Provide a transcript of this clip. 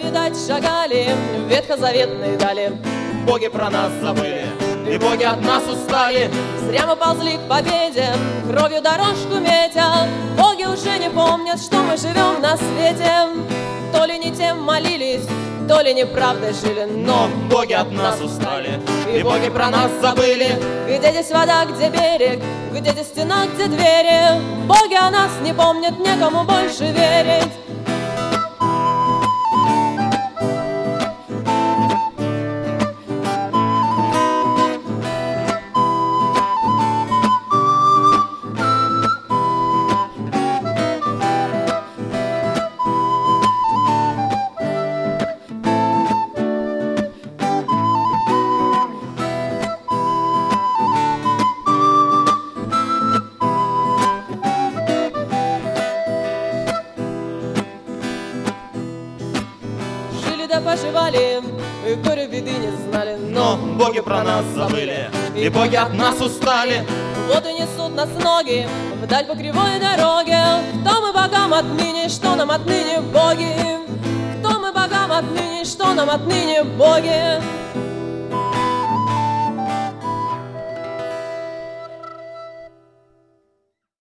видать, шагали в ветхозаветной дали. Боги про нас забыли, и боги от нас устали. Зря мы ползли к победе, кровью дорожку метя. Боги уже не помнят, что мы живем на свете. То ли не тем молились, то ли неправдой жили, Но боги от нас устали, и боги про нас забыли. Где здесь вода, где берег, где здесь стена, где двери? Боги о нас не помнят, некому больше верить. Да поживали, и горе беды не знали. Но боги про нас забыли, и боги от нас устали. Вот и несут нас ноги вдаль по кривой дороге. Кто мы богам отныне, что нам отныне боги? Кто мы богам отныне, что нам отныне боги?